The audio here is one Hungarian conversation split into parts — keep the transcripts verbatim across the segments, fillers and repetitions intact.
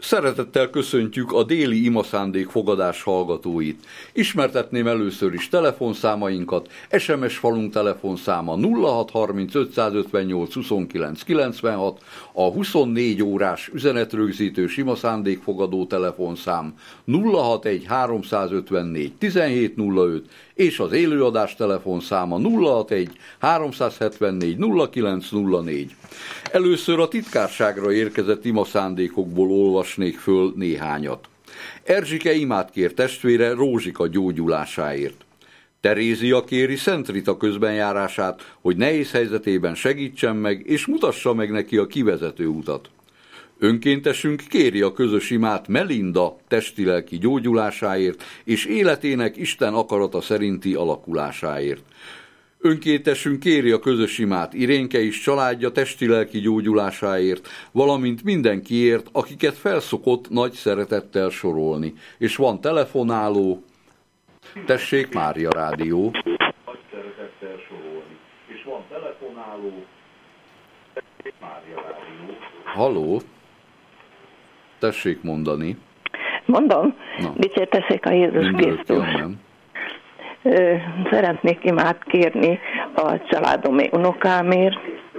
Szeretettel köszöntjük a déli imaszándék fogadás hallgatóit. Ismertetném először is telefonszámainkat. es em es falunk telefonszáma nulla hat harminc ötszázötvennyolc huszonkilenc kilencvenhat, a huszonnégy órás üzenetrögzítős imaszándékfogadó telefonszám nulla hatvanegy háromszázötvennégy tizenhét nulla öt, és az élőadás telefonszáma nulla hatvanegy háromszázhetvennégy nulla kilenc nulla négy. Először a titkárságra érkezett imaszándékokból olvasnék föl néhányat. Erzsike imát kér testvére Rózsika gyógyulásáért. Terézia kéri Szent Rita közbenjárását, hogy nehéz helyzetében segítsen meg, és mutassa meg neki a kivezető utat. Önkéntesünk kéri a közös imát Melinda testi-lelki gyógyulásáért, és életének Isten akarata szerinti alakulásáért. Önkéntesünk kéri a közös imát Irénke és családja testi-lelki gyógyulásáért, valamint mindenkiért, akiket felszokott nagy szeretettel sorolni. És van telefonáló. Tessék, Mária Rádió. Nagy szeretettel sorolni. És van telefonáló. Tessék, Mária Rádió. Halló. Tessék mondani. Mondom, dicsértessék a Jézus Krisztus. Szeretnék imát kérni a családom unokámért,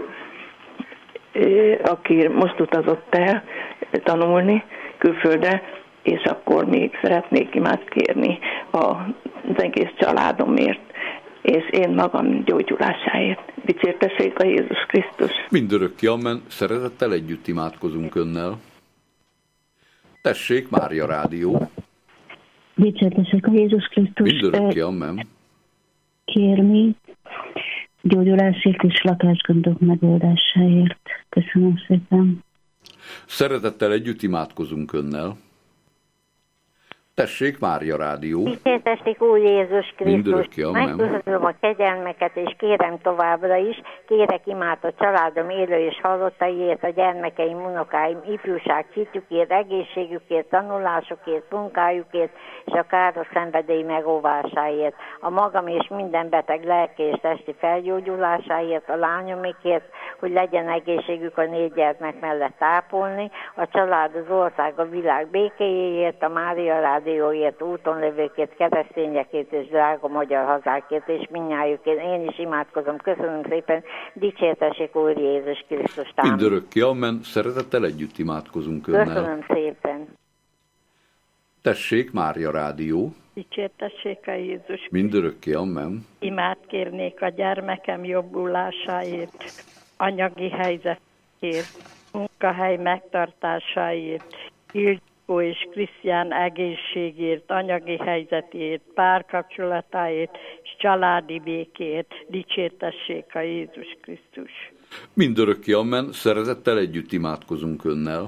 aki most utazott el tanulni külföldre, és akkor még szeretnék imát kérni az egész családomért, és én magam gyógyulásáért. Dicsértessék a Jézus Krisztus. Mindörökké amen, szeretettel együtt imádkozunk önnel. Tessék, Mária Rádió. Dicsértessék a Jézus Krisztus. Mindörökké amen. Kérni gyógyulásért és lakásgondok megoldásáért. Köszönöm szépen. Szeretettel együtt imádkozunk önnel. Tessék, Mária Rádió. Dicsértessék Úr Jézus Krisztus. Megköszönöm a kegyelmeket, és kérem továbbra is, kérek imát a családom élő és halottaiért, a gyermekeim, unokáim, ifjúság, hitükért, egészségükért, tanulásukért, munkájukért, és a káros szenvedély megóvásáért, a magam és minden beteg lelki és testi felgyógyulásáért, a lányomikért, hogy legyen egészségük a négy gyermek mellett tápolni, a család, az ország, a világ békéjéért, a Mária Rádióért, úton levőkért, keresztényekért és drága magyar hazákért, és mindnyájukért. Én is imádkozom. Köszönöm szépen. Dicsértessék Úr Jézus Krisztus. Mindörökké amen. Szeretettel együtt imádkozunk önnel. Köszönöm szépen. Tessék, Mária Rádió. Dicsértessék a Jézus. Mindörökké amen. Imát kérnék a gyermekem jobbulásáért, anyagi helyzetért, munkahely megtartásáért, Ildikó és Krisztián egészségért, anyagi helyzetért, párkapcsolatáért és családi békért. Dicsértessék a Jézus Krisztus. Mindörökké amen, szeretettel együtt imádkozunk önnel.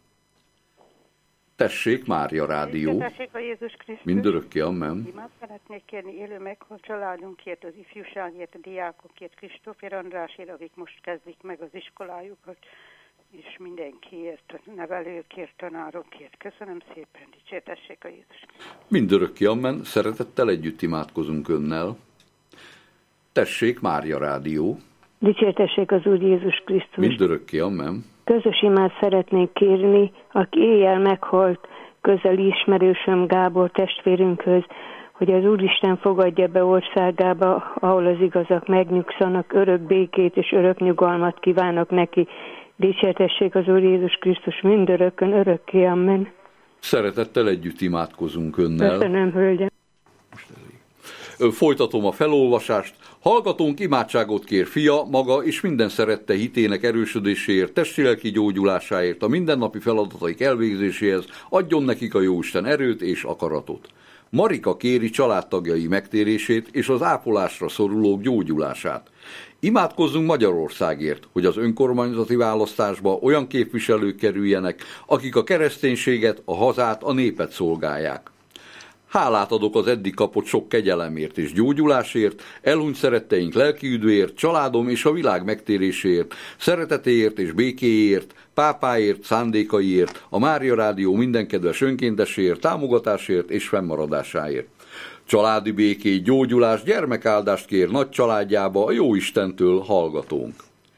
Tessék, Mária Rádió. Dicsértessék a Jézus Krisztus. Mindörökké amen. Imát szeretnék kérni élő meghalt családunkért, az ifjúságért, a diákokért, Kristófer Andrásért, akik most kezdik meg az iskolájukat, és mindenkiért, a nevelőkért, tanárokért. Köszönöm szépen, dicsértessék a Jézus. Mindörökké amen, szeretettel együtt imádkozunk önnel. Tessék, Mária Rádió. Dicsértessék az Úr Jézus Krisztus. Mindörökké amen. Közös imát szeretnék kérni, aki éjjel meghalt, közeli ismerősöm Gábor testvérünkhöz, hogy az Úristen fogadja be országába, ahol az igazak megnyugszanak, örök békét és örök nyugalmat kívánok neki. Dicsértessék az Úr Jézus Krisztus mindörökkön, örökké, amen. Szeretettel együtt imádkozunk önnel. Köszönöm, hölgyem. Folytatom a felolvasást. Hallgatónk imádságot kér fia, maga és minden szerette hitének erősödéséért, testi-lelki gyógyulásáért, a mindennapi feladataik elvégzéséhez, adjon nekik a Jóisten erőt és akaratot. Marika kéri családtagjai megtérését és az ápolásra szorulók gyógyulását. Imádkozzunk Magyarországért, hogy az önkormányzati választásba olyan képviselők kerüljenek, akik a kereszténységet, a hazát, a népet szolgálják. Hálát adok az eddig kapott sok kegyelemért és gyógyulásért, elhunyt szeretteink lelkiüdvéért, családom és a világ megtéréséért, szeretetéért és békéért, pápáért, szándékaiért, a Mária Rádió minden kedves önkéntesért, támogatásért és fennmaradásáért. Családi békét, gyógyulás, gyermekáldást kér nagy családjába a Jóistentől hallgatónk.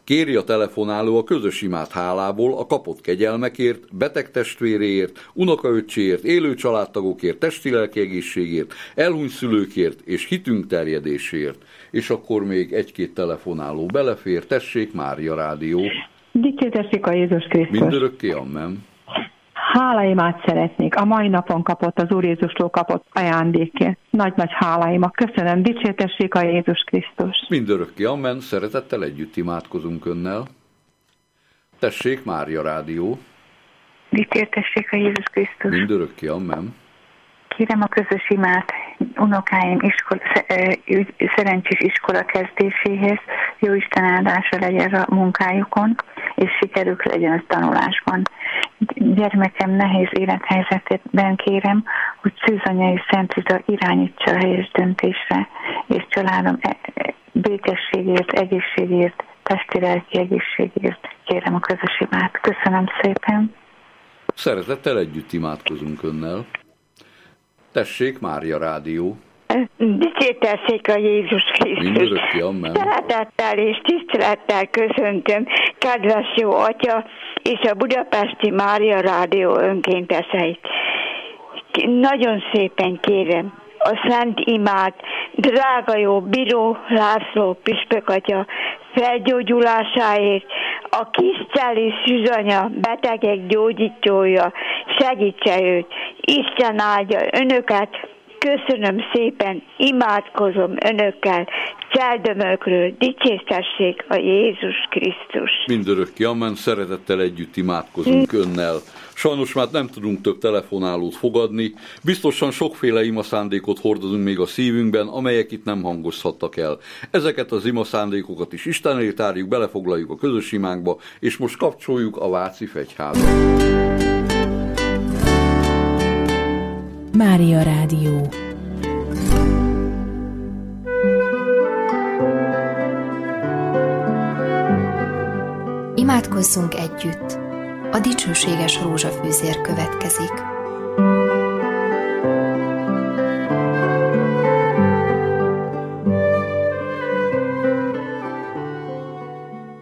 Kéri a telefonáló a közös imát hálából a kapott kegyelmekért, beteg testvéréért, unokaöccséért, élő családtagokért, testi-lelki egészségért, elhunyt szülőkért és hitünk terjedésért. És akkor még egy-két telefonáló belefér. Tessék, Mária Rádió. Dicsértessék a Jézus Krisztus. Mindörökké, amen. Háláimát szeretnék. A mai napon kapott, az Úr Jézustól kapott ajándékért. Nagy-nagy háláimat. Köszönöm. Dicsértessék a Jézus Krisztus. Mindörökké, amen. Szeretettel együtt imádkozunk önnel. Tessék, Mária Rádió. Dicsértessék a Jézus Krisztus. Mindörökké, amen. Kérem a közös imát unokáim iskola, szerencsés iskola kezdéséhez, jó Isten áldása legyen a munkájukon, és sikerük legyen a tanulásban. Gyermekem nehéz élethelyzetben kérem, hogy Szűzanya és Szent Rita irányítsa a helyes döntésre, és családom békességért, egészségért, testi-lelki egészségért kérem a közös imát. Köszönöm szépen! Szeretettel együtt imádkozunk önnel. Tessék, Mária Rádió. Dicsértessék a Jézus Krisztus. Mindörökké, amen. Szeretettel és tisztelettel köszöntöm kedves jó Atya és a Budapesti Mária Rádió önkénteseit. Nagyon szépen kérem a Szent Imát, drága jó Bíró László Püspök Atya felgyógyulásáért, a Kiszteli Szűzanya betegek gyógyítója, segítse őt, Isten áldja önöket, köszönöm szépen, imádkozom önökkel, Cseldömökről, dicsértessék a Jézus Krisztus. Mindörökké, amen, szeretettel együtt imádkozunk önnel. Sajnos már nem tudunk több telefonálót fogadni, biztosan sokféle imaszándékot hordozunk még a szívünkben, amelyek itt nem hangozhattak el. Ezeket az imaszándékokat is Isten elé tárjuk, belefoglaljuk a közös imánkba, és most kapcsoljuk a Váci Fegyházat. Mária Rádió. Imádkozzunk együtt. A dicsőséges rózsafűzér következik.